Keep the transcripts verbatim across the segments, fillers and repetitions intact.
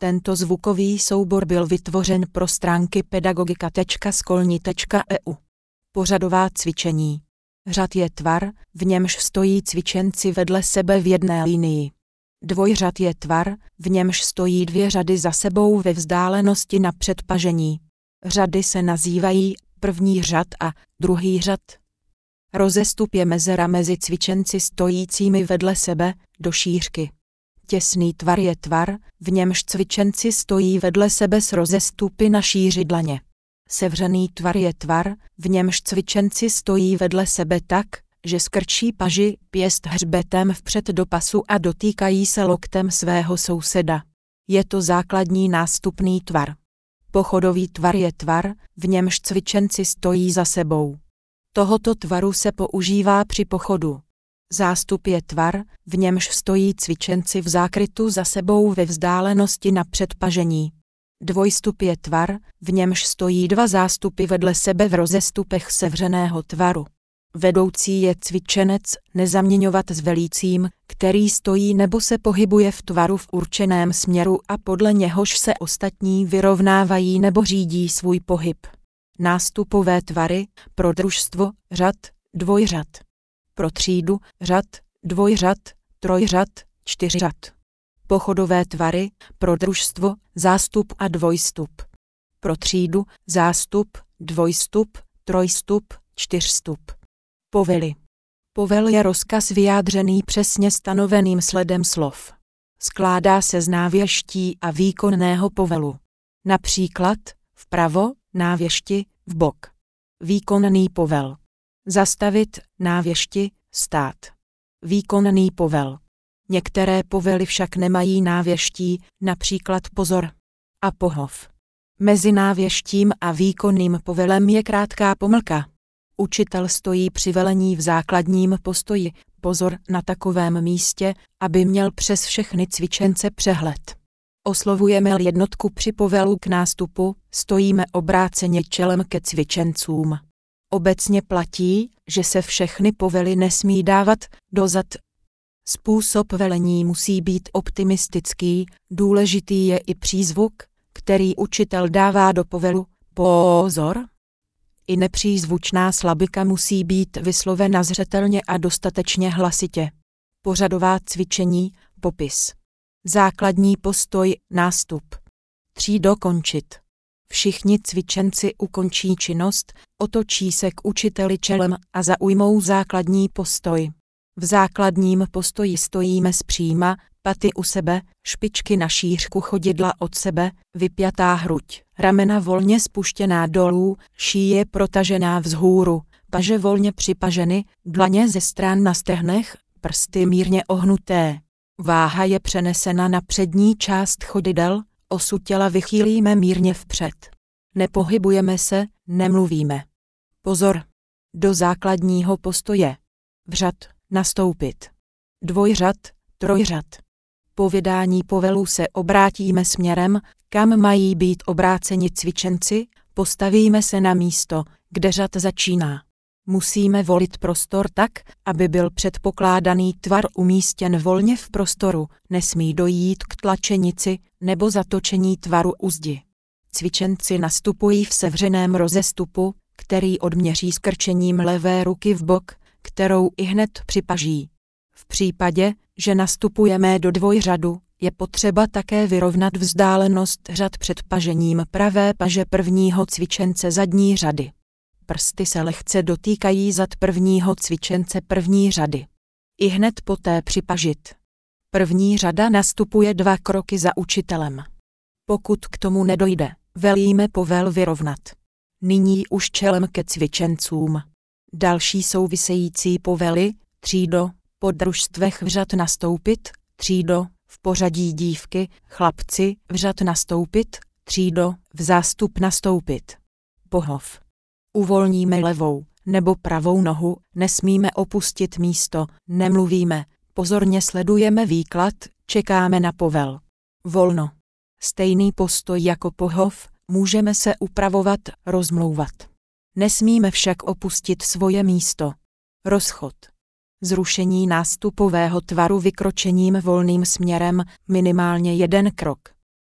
Tento zvukový soubor byl vytvořen pro stránky pedagogika tečka skolní tečka e u. Pořadová cvičení. Řad je tvar, v němž stojí cvičenci vedle sebe v jedné linii. Dvojřad je tvar, v němž stojí dvě řady za sebou ve vzdálenosti na předpažení. Řady se nazývají první řad a druhý řad. Rozestup je mezera mezi cvičenci stojícími vedle sebe, do šířky. Těsný tvar je tvar, v němž cvičenci stojí vedle sebe s rozestupy na šíři dlaně. Sevřený tvar je tvar, v němž cvičenci stojí vedle sebe tak, že skrčí paži, pěst hřbetem vpřed do pasu a dotýkají se loktem svého souseda. Je to základní nástupný tvar. Pochodový tvar je tvar, v němž cvičenci stojí za sebou. Tohoto tvaru se používá při pochodu. Zástup je tvar, v němž stojí cvičenci v zákrytu za sebou ve vzdálenosti na předpažení. Dvojstup je tvar, v němž stojí dva zástupy vedle sebe v rozestupech sevřeného tvaru. Vedoucí je cvičenec, nezaměňovat s velícím, který stojí nebo se pohybuje v tvaru v určeném směru a podle něhož se ostatní vyrovnávají nebo řídí svůj pohyb. Nástupové tvary, pro družstvo, řad, dvojřad. Pro třídu, řad, dvojřad, trojřad, čtyřřad. Pochodové tvary, pro družstvo, zástup a dvojstup. Pro třídu, zástup, dvojstup, trojstup, čtyřstup. Povely. Povel je rozkaz vyjádřený přesně stanoveným sledem slov. Skládá se z návěští a výkonného povelu. Například vpravo, návěšti, vbok. Výkonný povel. Zastavit, návěšti, stát. Výkonný povel. Některé povely však nemají návěští, například pozor a pohov. Mezi návěštím a výkonným povelem je krátká pomlka. Učitel stojí při velení v základním postoji, pozor, na takovém místě, aby měl přes všechny cvičence přehled. Oslovujeme-li jednotku při povelu k nástupu, stojíme obráceně čelem ke cvičencům. Obecně platí, že se všechny povely nesmí dávat dozad. Způsob velení musí být optimistický, důležitý je i přízvuk, který učitel dává do povelu, pozor. I nepřízvučná slabika musí být vyslovena zřetelně a dostatečně hlasitě. Pořadová cvičení, popis. Základní postoj, nástup. Třído končit. Všichni cvičenci ukončí činnost, otočí se k učiteli čelem a zaujmou základní postoj. V základním postoji stojíme zpříma, paty u sebe, špičky na šířku chodidla od sebe, vypjatá hruď, ramena volně spuštěná dolů, šíje protažená vzhůru, paže volně připaženy, dlaně ze stran na stehnech, prsty mírně ohnuté. Váha je přenesena na přední část chodidel, osu těla vychýlíme mírně vpřed. Nepohybujeme se, nemluvíme. Pozor! Do základního postoje. Vřad, nastoupit. Dvojřad, trojřad. Po vydání povelu se obrátíme směrem, kam mají být obráceni cvičenci, postavíme se na místo, kde řad začíná. Musíme volit prostor tak, aby byl předpokládaný tvar umístěn volně v prostoru, nesmí dojít k tlačenici nebo zatočení tvaru u zdi. Cvičenci nastupují v sevřeném rozestupu, který odměří skrčením levé ruky v bok, kterou ihned připaží. V případě, že nastupujeme do dvojřadu, je potřeba také vyrovnat vzdálenost řad před pažením pravé paže prvního cvičence zadní řady. Prsty se lehce dotýkají zad prvního cvičence první řady. Ihned poté připažit. První řada nastupuje dva kroky za učitelem. Pokud k tomu nedojde, velíme povel vyrovnat. Nyní už čelem ke cvičencům. Další související povely, třído, po družstvech vřad nastoupit, třído, v pořadí dívky, chlapci, vřad nastoupit, třído, v zástup nastoupit. Pohov. Uvolníme levou nebo pravou nohu, nesmíme opustit místo, nemluvíme, pozorně sledujeme výklad, čekáme na povel. Volno. Stejný postoj jako pohov, můžeme se upravovat, rozmlouvat. Nesmíme však opustit svoje místo. Rozchod. Zrušení nástupového tvaru vykročením volným směrem, minimálně jeden krok.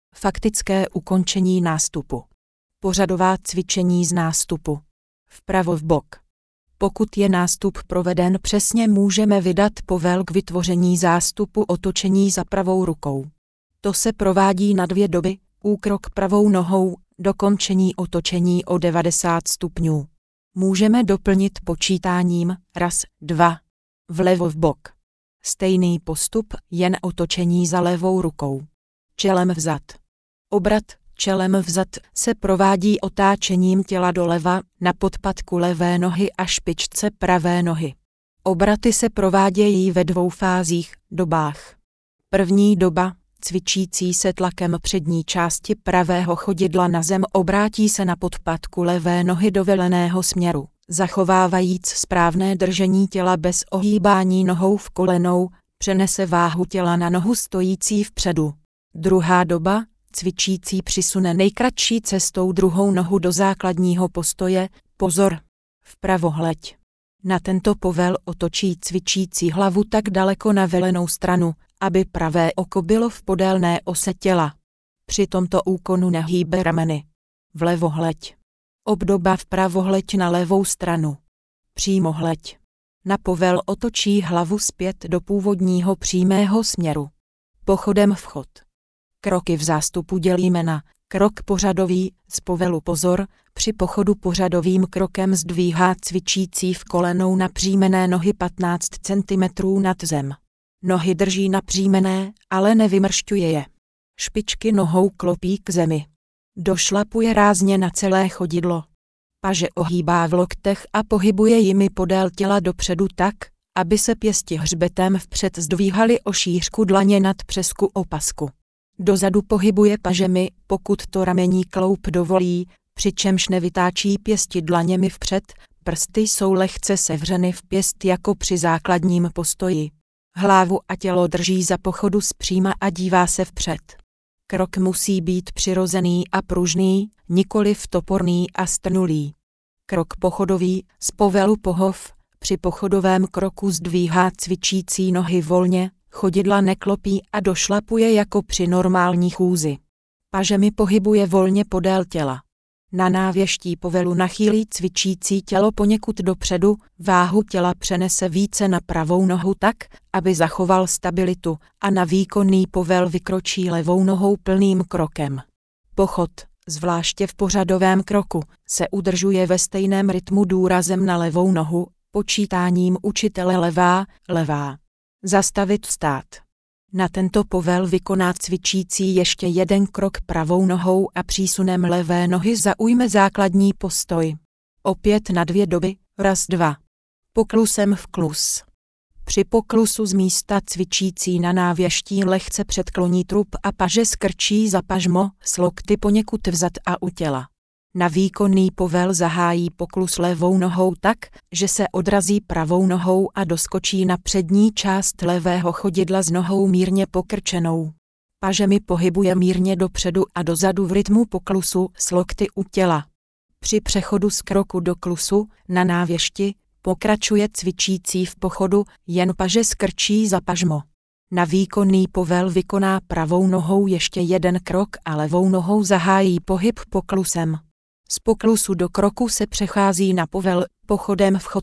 Faktické ukončení nástupu. Pořadová cvičení z nástupu. Vpravo vbok. Pokud je nástup proveden přesně, můžeme vydat povel k vytvoření zástupu otočení za pravou rukou. To se provádí na dvě doby, úkrok pravou nohou, dokončení otočení o devadesát stupňů. Můžeme doplnit počítáním raz, dva, vlevo vbok. Stejný postup, jen otočení za levou rukou. Čelem vzad. Obrat čelem vzad se provádí otáčením těla doleva, na podpatku levé nohy a špičce pravé nohy. Obraty se provádějí ve dvou fázích, dobách. První doba, cvičící se tlakem přední části pravého chodidla na zem, obrátí se na podpatku levé nohy do veleného směru, zachovávajíc správné držení těla bez ohýbání nohou v kolenou, přenese váhu těla na nohu stojící vpředu. Druhá doba, cvičící přisune nejkratší cestou druhou nohu do základního postoje, pozor, vpravo hleď. Na tento povel otočí cvičící hlavu tak daleko na velenou stranu, aby pravé oko bylo v podélné ose těla. Při tomto úkonu nehýbe rameny. Vlevo hleď. Obdoba vpravo hleď na levou stranu. Přímo hleď. Na povel otočí hlavu zpět do původního přímého směru. Pochodem vchod. Kroky v zástupu dělíme na krok pořadový, z povelu pozor, při pochodu pořadovým krokem zdvíhá cvičící v kolenou napřímené nohy patnáct centimetrů nad zem. Nohy drží napřímené, ale nevymršťuje je. Špičky nohou klopí k zemi. Došlapuje rázně na celé chodidlo. Paže ohýbá v loktech a pohybuje jimi podél těla dopředu tak, aby se pěsti hřbetem vpřed zdvíhaly o šířku dlaně nad přesku opasku. Dozadu pohybuje pažemi, pokud to ramení kloup dovolí, přičemž nevytáčí pěsti dlaněmi vpřed, prsty jsou lehce sevřeny v pěst jako při základním postoji. Hlavu a tělo drží za pochodu zpříma a dívá se vpřed. Krok musí být přirozený a pružný, nikoliv toporný a strnulý. Krok pochodový, z povelu pohov, při pochodovém kroku zdvíhá cvičící nohy volně, chodidla neklopí a došlapuje jako při normální chůzi. Pažemi pohybuje volně podél těla. Na návěští povelu nachýlí cvičící tělo poněkud dopředu, váhu těla přenese více na pravou nohu tak, aby zachoval stabilitu, a na výkonný povel vykročí levou nohou plným krokem. Pochod, zvláště v pořadovém kroku, se udržuje ve stejném rytmu důrazem na levou nohu, počítáním učitele levá, levá. Zastavit vstát. Na tento povel vykoná cvičící ještě jeden krok pravou nohou a přísunem levé nohy zaujme základní postoj. Opět na dvě doby, raz dva. Poklusem vklus. Při poklusu z místa cvičící na návěští lehce předkloní trup a paže skrčí za pažmo, s lokty poněkud vzad a u těla. Na výkonný povel zahájí poklus levou nohou tak, že se odrazí pravou nohou a doskočí na přední část levého chodidla s nohou mírně pokrčenou. Pažemi pohybuje mírně dopředu a dozadu v rytmu poklusu s lokty u těla. Při přechodu z kroku do klusu, na návěšti, pokračuje cvičící v pochodu, jen paže skrčí za pažmo. Na výkonný povel vykoná pravou nohou ještě jeden krok a levou nohou zahájí pohyb poklusem. Z poklusu do kroku se přechází na povel, pochodem vchod.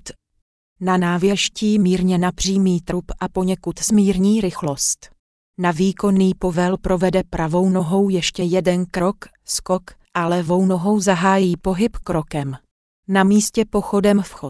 Na návěští mírně napřímí trup a poněkud smírní rychlost. Na výkonný povel provede pravou nohou ještě jeden krok, skok, a levou nohou zahájí pohyb krokem. Na místě pochodem vchod.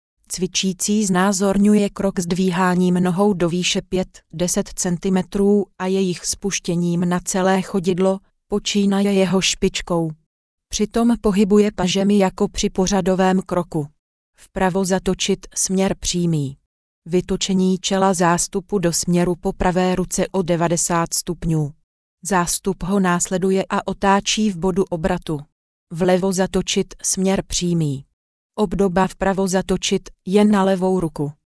Cvičící znázorňuje krok zdvíháním nohou do výše pět až deset centimetrů a jejich spuštěním na celé chodidlo, počínaje jeho špičkou. Přitom pohybuje pažemi jako při pořadovém kroku. Vpravo zatočit směr přímý. Vytočení čela zástupu do směru po pravé ruce o devadesát stupňů. Zástup ho následuje a otáčí v bodu obratu. Vlevo zatočit směr přímý. Obdoba vpravo zatočit jen na levou ruku.